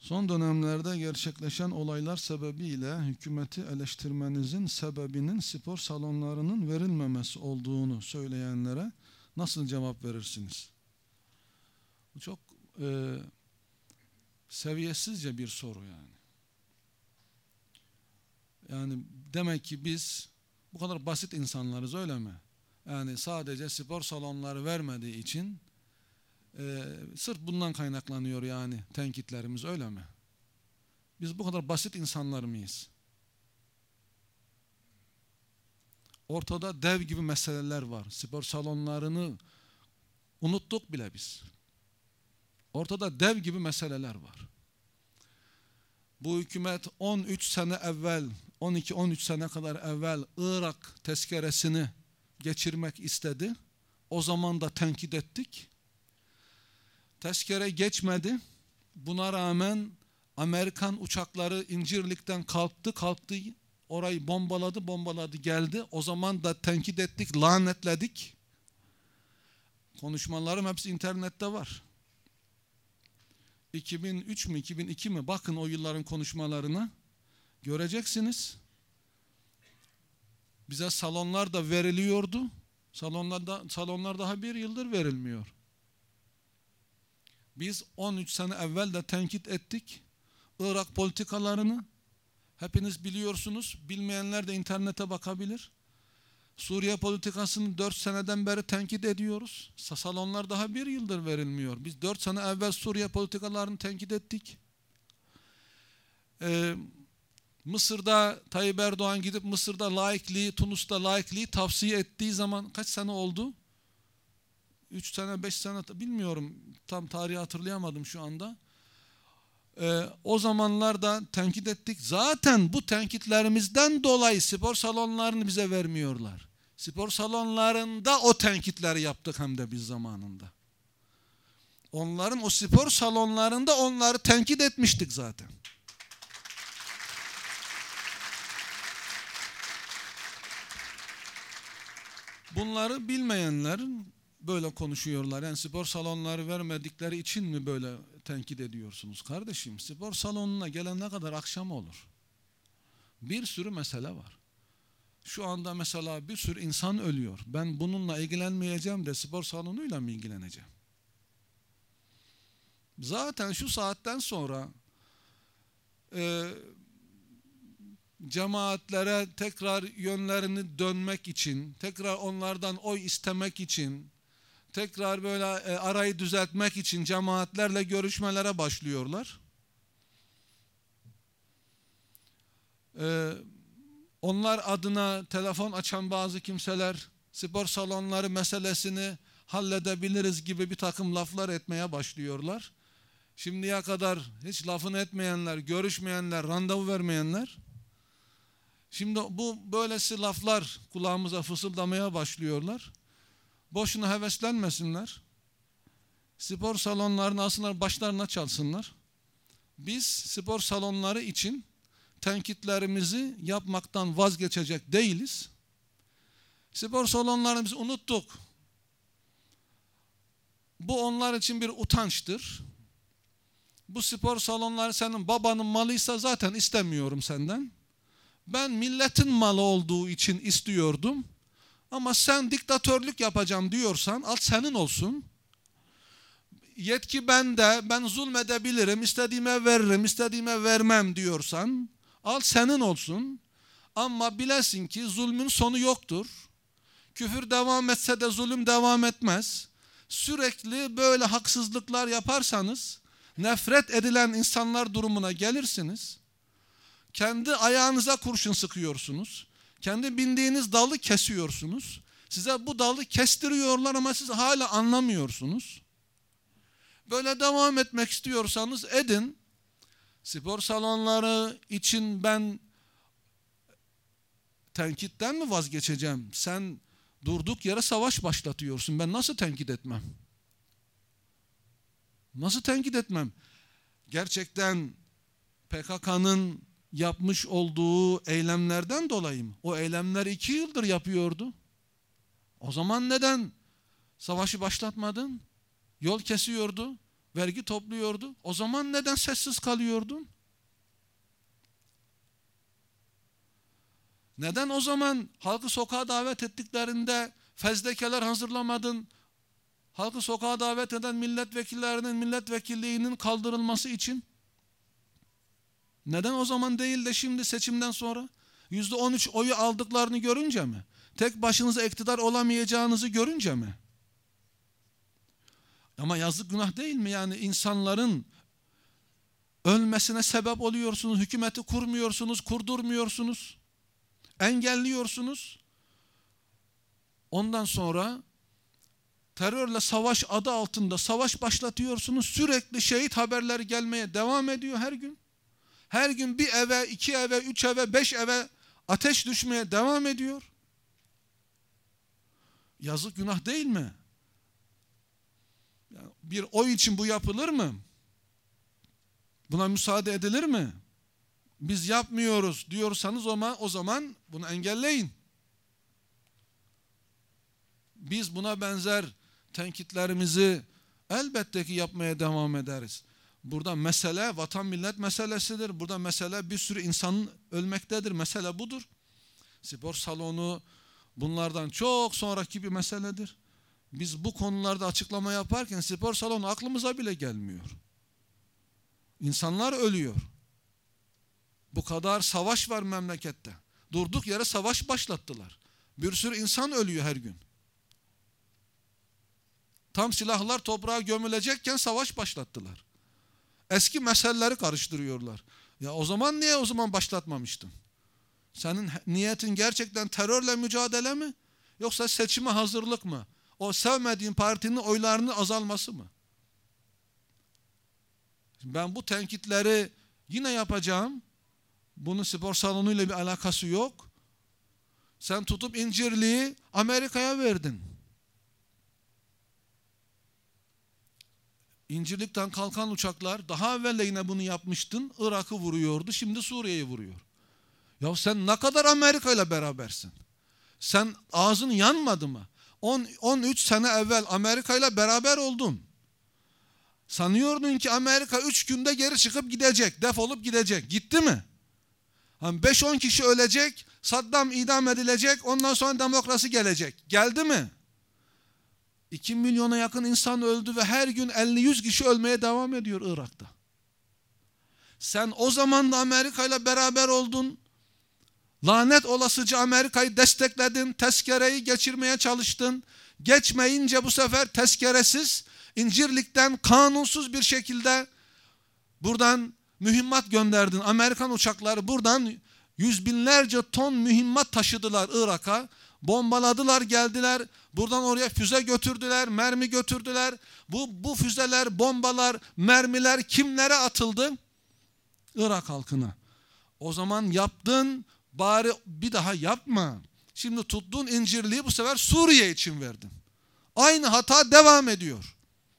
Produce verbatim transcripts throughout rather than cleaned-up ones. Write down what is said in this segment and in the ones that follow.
Son dönemlerde gerçekleşen olaylar sebebiyle hükümeti eleştirmenizin sebebinin spor salonlarının verilmemesi olduğunu söyleyenlere nasıl cevap verirsiniz? Bu çok e, seviyesizce bir soru yani. Yani demek ki biz bu kadar basit insanlarız, öyle mi? Yani sadece spor salonları vermediği için e, sırf bundan kaynaklanıyor yani tenkitlerimiz, öyle mi? Biz bu kadar basit insanlar mıyız? Ortada dev gibi meseleler var. Spor salonlarını unuttuk bile biz. Ortada dev gibi meseleler var. Bu hükümet on üç sene evvel, on iki on üç sene kadar evvel Irak tezkeresini geçirmek istedi. O zaman da tenkit ettik. Tezkere geçmedi. Buna rağmen Amerikan uçakları İncirlik'ten kalktı, kalktı, orayı bombaladı, bombaladı, geldi. O zaman da tenkit ettik, lanetledik. Konuşmalarım hepsi internette var. iki bin üç mü, iki bin iki mi? Bakın o yılların konuşmalarına. Göreceksiniz. Bize salonlar da veriliyordu. Salonlarda, salonlar daha bir yıldır verilmiyor. Biz on üç sene evvel de tenkit ettik. Irak politikalarını hepiniz biliyorsunuz. Bilmeyenler de internete bakabilir. Suriye politikasını dört seneden beri tenkit ediyoruz. Salonlar daha bir yıldır verilmiyor. Biz dört sene evvel Suriye politikalarını tenkit ettik. Ee, Mısır'da Tayyip Erdoğan gidip Mısır'da laikliği, Tunus'ta laikliği tavsiye ettiği zaman kaç sene oldu? Üç sene, beş sene bilmiyorum. Tam tarihi hatırlayamadım şu anda. Ee, o zamanlarda tenkit ettik. Zaten bu tenkitlerimizden dolayı spor salonlarını bize vermiyorlar. Spor salonlarında o tenkitleri yaptık hem de biz zamanında. Onların o spor salonlarında onları tenkit etmiştik zaten. Bunları bilmeyenlerin böyle konuşuyorlar. Yani spor salonları vermedikleri için mi böyle tenkit ediyorsunuz? Kardeşim, spor salonuna gelene kadar akşam olur. Bir sürü mesele var. Şu anda mesela bir sürü insan ölüyor. Ben bununla ilgilenmeyeceğim de spor salonuyla mı ilgileneceğim? Zaten şu saatten sonra e, cemaatlere tekrar yönlerini dönmek için, tekrar onlardan oy istemek için, tekrar böyle e, arayı düzeltmek için cemaatlerle görüşmelere başlıyorlar. Ee, onlar adına telefon açan bazı kimseler spor salonları meselesini halledebiliriz gibi bir takım laflar etmeye başlıyorlar. Şimdiye kadar hiç lafını etmeyenler, görüşmeyenler, randevu vermeyenler, şimdi bu böylesi laflar kulağımıza fısıldamaya başlıyorlar. Boşuna heveslenmesinler. Spor salonlarını aslında başlarına çalsınlar. Biz spor salonları için tenkitlerimizi yapmaktan vazgeçecek değiliz. Spor salonlarımızı unuttuk. Bu onlar için bir utançtır. Bu spor salonları senin babanın malıysa zaten istemiyorum senden. Ben milletin malı olduğu için istiyordum. Ama sen diktatörlük yapacağım diyorsan al senin olsun. Yetki bende, ben zulmedebilirim, istediğime veririm, istediğime vermem diyorsan al senin olsun. Ama bilesin ki zulmün sonu yoktur. Küfür devam etse de zulüm devam etmez. Sürekli böyle haksızlıklar yaparsanız nefret edilen insanlar durumuna gelirsiniz. Kendi ayağınıza kurşun sıkıyorsunuz. Kendi bindiğiniz dalı kesiyorsunuz. Size bu dalı kestiriyorlar ama siz hala anlamıyorsunuz. Böyle devam etmek istiyorsanız edin. Spor salonları için ben tenkitten mi vazgeçeceğim? Sen durduk yere savaş başlatıyorsun. Ben nasıl tenkit etmem? Nasıl tenkit etmem? Gerçekten P K K'nın yapmış olduğu eylemlerden dolayı mı? O eylemler iki yıldır yapıyordu. O zaman neden savaşı başlatmadın? Yol kesiyordu vergi topluyordu. O zaman neden sessiz kalıyordun? Neden o zaman halkı sokağa davet ettiklerinde fezlekeler hazırlamadın? Halkı sokağa davet eden milletvekillerinin milletvekilliğinin kaldırılması için. Neden o zaman değil de şimdi seçimden sonra? yüzde on üç oyu aldıklarını görünce mi? Tek başınıza iktidar olamayacağınızı görünce mi? Ama yazık günah değil mi? Yani insanların ölmesine sebep oluyorsunuz. Hükümeti kurmuyorsunuz, kurdurmuyorsunuz. Engelliyorsunuz. Ondan sonra terörle savaş adı altında savaş başlatıyorsunuz. Sürekli şehit haberleri gelmeye devam ediyor her gün. Her gün bir eve, iki eve, üç eve, beş eve ateş düşmeye devam ediyor. Yazık günah değil mi? Bir oy için bu yapılır mı? Buna müsaade edilir mi? Biz yapmıyoruz diyorsanız o zaman, o zaman bunu engelleyin. Biz buna benzer tenkitlerimizi elbette ki yapmaya devam ederiz. Burada mesele vatan millet meselesidir. Burada mesele bir sürü insanın ölmektedir. Mesele budur. Spor salonu bunlardan çok sonraki bir meseledir. Biz bu konularda açıklama yaparken spor salonu aklımıza bile gelmiyor. İnsanlar ölüyor. Bu kadar savaş var memlekette. Durduk yere savaş başlattılar. Bir sürü insan ölüyor her gün. Tam silahlar toprağa gömülecekken savaş başlattılar. Eski meseleleri karıştırıyorlar. Ya o zaman niye o zaman başlatmamıştın? Senin niyetin gerçekten terörle mücadele mi? Yoksa seçime hazırlık mı? O sevmediğin partinin oylarının azalması mı? Ben bu tenkitleri yine yapacağım. Bunun spor salonuyla bir alakası yok. Sen tutup İncirli'yi Amerika'ya verdin. İncirlik'ten kalkan uçaklar daha evvel de yine bunu yapmıştın. Irak'ı vuruyordu. Şimdi Suriye'yi vuruyor. Ya sen ne kadar Amerika ile berabersin? Sen ağzın yanmadı mı? on on üç sene evvel Amerika ile beraber oldun. Sanıyordun ki Amerika üç günde geri çıkıp gidecek. Defolup gidecek. Gitti mi? beş on kişi ölecek. Saddam idam edilecek. Ondan sonra demokrasi gelecek. Geldi mi? iki milyona yakın insan öldü ve her gün elli yüz kişi ölmeye devam ediyor Irak'ta. Sen o zaman da Amerika ile beraber oldun. Lanet olasıca Amerika'yı destekledin. Tezkereyi geçirmeye çalıştın. Geçmeyince bu sefer tezkeresiz İncirlik'ten kanunsuz bir şekilde buradan mühimmat gönderdin. Amerikan uçakları buradan yüz binlerce ton mühimmat taşıdılar Irak'a. Bombaladılar, geldiler. Buradan oraya füze götürdüler, mermi götürdüler. Bu, bu füzeler, bombalar, mermiler kimlere atıldı? Irak halkına. O zaman yaptın, bari bir daha yapma. Şimdi tuttuğun İncirliği bu sefer Suriye için verdin. Aynı hata devam ediyor.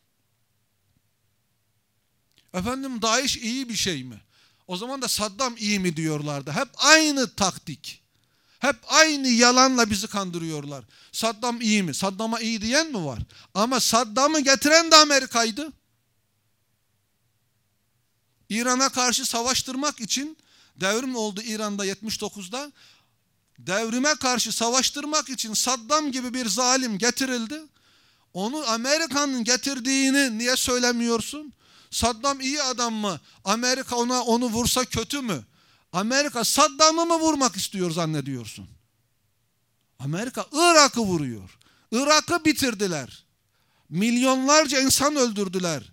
Efendim DAEŞ iyi bir şey mi? O zaman da Saddam iyi mi diyorlardı. Hep aynı taktik. Hep aynı yalanla bizi kandırıyorlar. Saddam iyi mi? Saddam'a iyi diyen mi var? Ama Saddam'ı getiren de Amerika'ydı. İran'a karşı savaştırmak için devrim oldu İran'da yetmiş dokuzda. Devrime karşı savaştırmak için Saddam gibi bir zalim getirildi. Onu Amerika'nın getirdiğini niye söylemiyorsun? Saddam iyi adam mı? Amerika ona onu vursa kötü mü? Amerika Saddam'ı mı vurmak istiyor zannediyorsun? Amerika Irak'ı vuruyor. Irak'ı bitirdiler. Milyonlarca insan öldürdüler.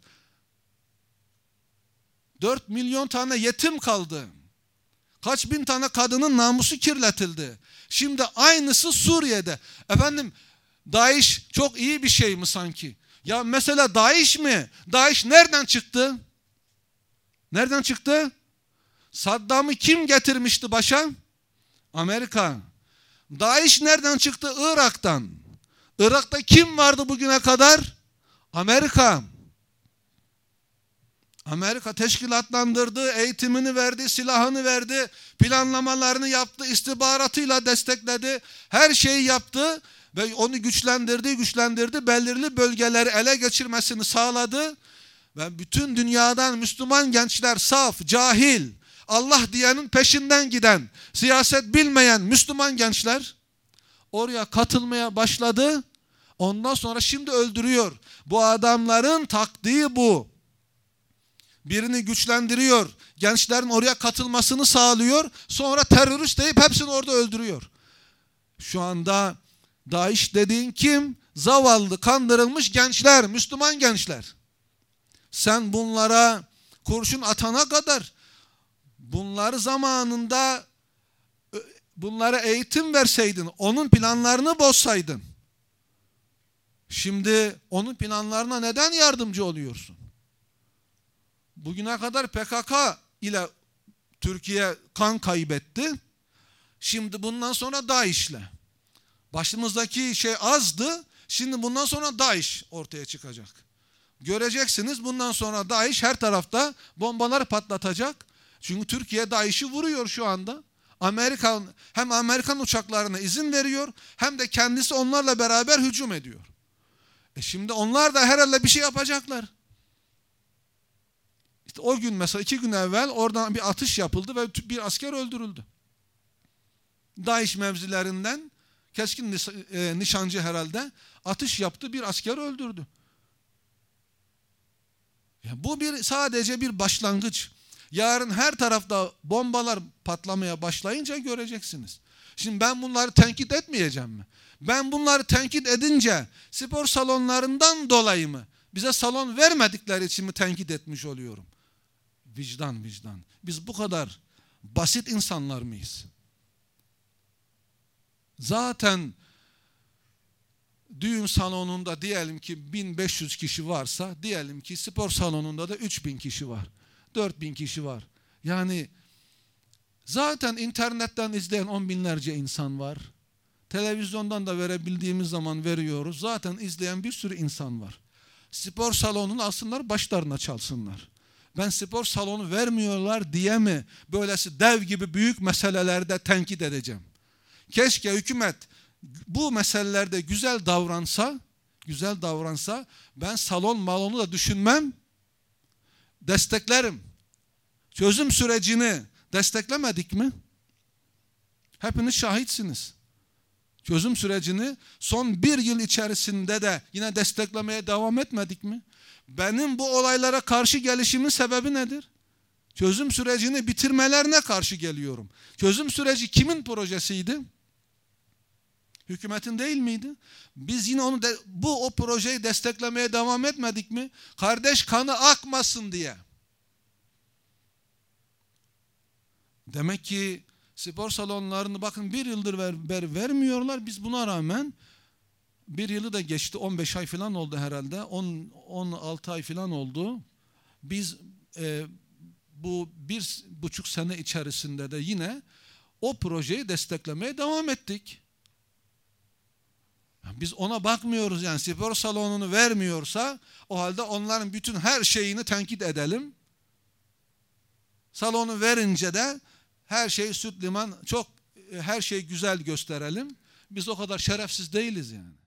Dört milyon tane yetim kaldı. Kaç bin tane kadının namusu kirletildi. Şimdi aynısı Suriye'de. Efendim DAEŞ çok iyi bir şey mi sanki? Ya mesela DAEŞ mi? DAEŞ nereden çıktı? Nereden çıktı? Saddam'ı kim getirmişti başa? Amerika. DAEŞ nereden çıktı? Irak'tan. Irak'ta kim vardı bugüne kadar? Amerika. Amerika teşkilatlandırdı, eğitimini verdi, silahını verdi, planlamalarını yaptı, istihbaratıyla destekledi, her şeyi yaptı ve onu güçlendirdi, güçlendirdi, belirli bölgeleri ele geçirmesini sağladı Ve bütün dünyadan Müslüman gençler, saf, cahil, Allah diyenin peşinden giden, siyaset bilmeyen Müslüman gençler oraya katılmaya başladı. Ondan sonra şimdi öldürüyor. Bu adamların taktiği bu. Birini güçlendiriyor. Gençlerin oraya katılmasını sağlıyor. Sonra terörist deyip hepsini orada öldürüyor. Şu anda DAEŞ dediğin kim? Zavallı, kandırılmış gençler, Müslüman gençler. Sen bunlara kurşun atana kadar bunları zamanında bunlara eğitim verseydin, onun planlarını bozsaydın. Şimdi onun planlarına neden yardımcı oluyorsun? Bugüne kadar P K K ile Türkiye kan kaybetti. Şimdi bundan sonra DAEŞ'le. Başımızdaki şey azdı. Şimdi bundan sonra DAEŞ ortaya çıkacak. Göreceksiniz bundan sonra DAEŞ her tarafta bombaları patlatacak. Çünkü Türkiye DAEŞ'i vuruyor şu anda. Amerikan hem Amerikan uçaklarına izin veriyor hem de kendisi onlarla beraber hücum ediyor. E şimdi onlar da herhalde bir şey yapacaklar. İşte o gün mesela iki gün evvel oradan bir atış yapıldı ve bir asker öldürüldü. DAEŞ mevzilerinden keskin nişancı herhalde atış yaptı, bir asker öldürdü. Ya bu bir sadece bir başlangıç. Yarın her tarafta bombalar patlamaya başlayınca göreceksiniz. Şimdi ben bunları tenkit etmeyeceğim mi? Ben bunları tenkit edince spor salonlarından dolayı mı? Bize salon vermedikleri için mi tenkit etmiş oluyorum? Vicdan vicdan. Biz bu kadar basit insanlar mıyız? Zaten düğün salonunda diyelim ki bin beş yüz kişi varsa, diyelim ki spor salonunda da üç bin kişi var. dört bin kişi var. Yani zaten internetten izleyen on binlerce insan var. Televizyondan da verebildiğimiz zaman veriyoruz. Zaten izleyen bir sürü insan var. Spor salonunu alsınlar, başlarına çalsınlar. Ben spor salonu vermiyorlar diye mi böylesi dev gibi büyük meselelerde tenkit edeceğim? Keşke hükümet bu meselelerde güzel davransa, güzel davransa ben salon malonu da düşünmem, desteklerim. Çözüm sürecini desteklemedik mi? Hepiniz şahitsiniz. Çözüm sürecini son bir yıl içerisinde de yine desteklemeye devam etmedik mi? Benim bu olaylara karşı gelişimin sebebi nedir? Çözüm sürecini bitirmelerine karşı geliyorum. Çözüm süreci kimin projesiydi? Hükümetin değil miydi? Biz yine onu de, bu o projeyi desteklemeye devam etmedik mi? Kardeş kanı akmasın diye. Demek ki spor salonlarını bakın bir yıldır ver, ver, vermiyorlar. Biz buna rağmen bir yılı da geçti. on beş ay falan oldu herhalde. on on altı ay falan oldu. Biz e, bu bir buçuk sene içerisinde de yine o projeyi desteklemeye devam ettik. Biz ona bakmıyoruz yani spor salonunu vermiyorsa o halde onların bütün her şeyini tenkit edelim. Salonu verince de her şey süt liman çok her şey güzel gösterelim. Biz o kadar şerefsiz değiliz yani.